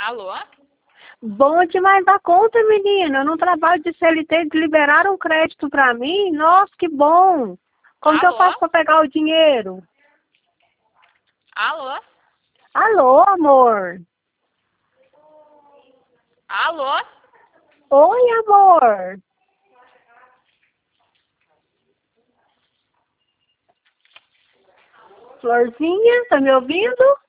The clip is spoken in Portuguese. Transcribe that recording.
Alô? Bom demais da conta, menina. No trabalho de CLT, eles liberaram um crédito pra mim. Nossa, que bom. Como que eu Alô? faço pra pegar o dinheiro? Alô? Alô, amor. Alô? Oi, amor. Florzinha, tá me ouvindo?